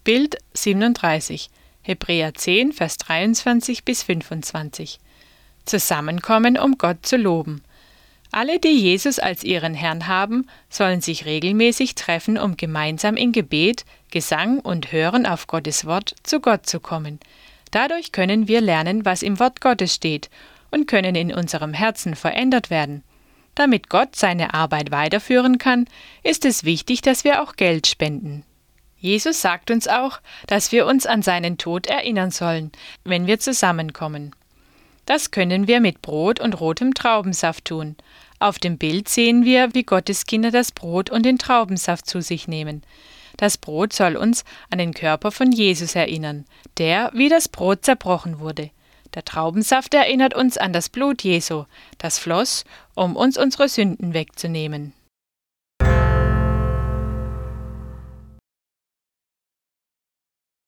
Bild 37, Hebräer 10, Vers 23 bis 25. Zusammenkommen, um Gott zu loben. Alle, die Jesus als ihren Herrn haben, sollen sich regelmäßig treffen, um gemeinsam in Gebet, Gesang und Hören auf Gottes Wort zu Gott zu kommen. Dadurch können wir lernen, was im Wort Gottes steht, und können in unserem Herzen verändert werden. Damit Gott seine Arbeit weiterführen kann, ist es wichtig, dass wir auch Geld spenden. Jesus sagt uns auch, dass wir uns an seinen Tod erinnern sollen, wenn wir zusammenkommen. Das können wir mit Brot und rotem Traubensaft tun. Auf dem Bild sehen wir, wie Gottes Kinder das Brot und den Traubensaft zu sich nehmen. Das Brot soll uns an den Körper von Jesus erinnern, der wie das Brot zerbrochen wurde. Der Traubensaft erinnert uns an das Blut Jesu, das floss, um uns unsere Sünden wegzunehmen.